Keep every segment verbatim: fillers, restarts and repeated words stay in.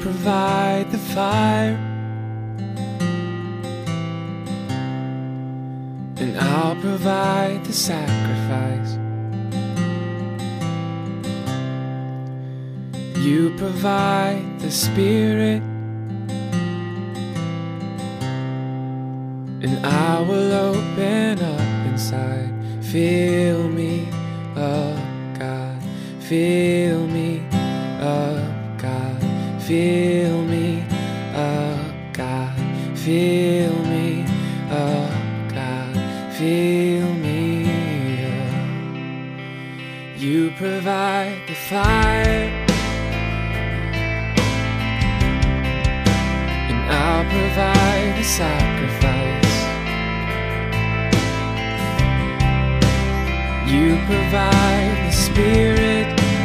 provide the fire, and I'll provide the sacrifice. You provide the Spirit, and I will open up inside. Fill me up, God. Fill me up, God. Fill me up, God. Fill me up, God. Fill me up. You provide the fire, I'll provide the sacrifice. You provide the Spirit,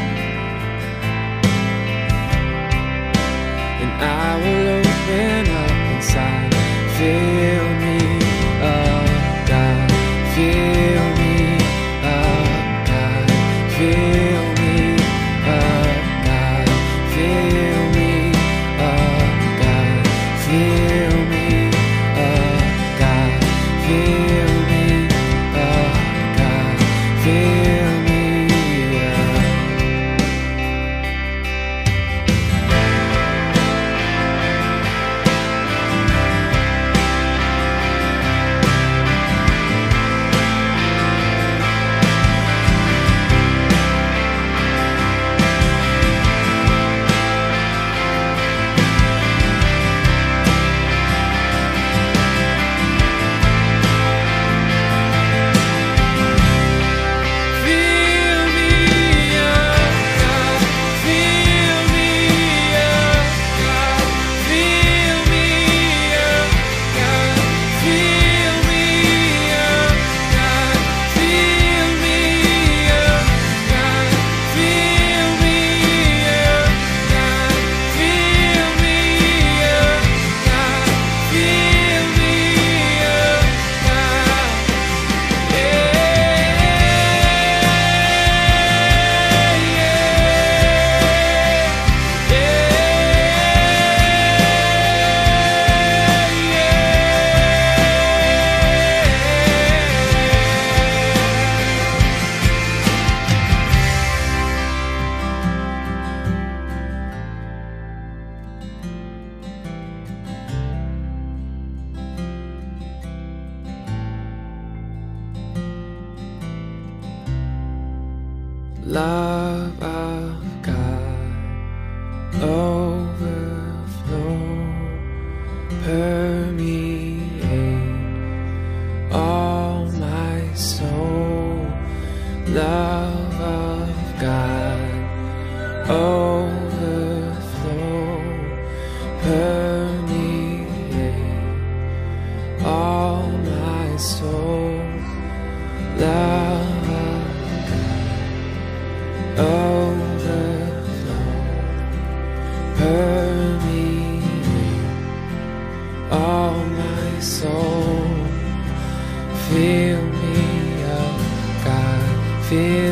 and I will open up inside. Fill me up, God. Fill me up, God. Fill me up, God. Fill me up, God. Fill me up, God. Fill me up, God. Fill me up. Love of God overflow, permeate all my soul. Love of God overflow, permeate all my soul. Love overflow, permeate all my soul. Fill me up, God. Fill